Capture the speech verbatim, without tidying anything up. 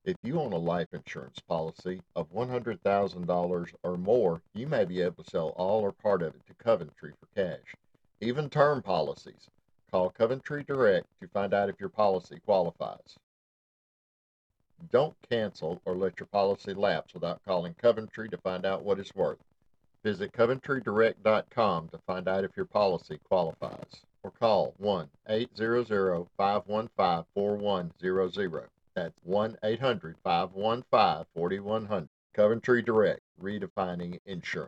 If you own a life insurance policy of one hundred thousand dollars or more, you may be able to sell all or part of it to Coventry for cash. Even term policies. Call Coventry Direct to find out if your policy qualifies. Don't cancel or let your policy lapse without calling Coventry to find out what it's worth. Visit coventry direct dot com to find out if your policy qualifies, or call one eight hundred, five one five, four one zero zero. That's one eight hundred, five one five, four one zero zero. Coventry Direct, redefining insurance.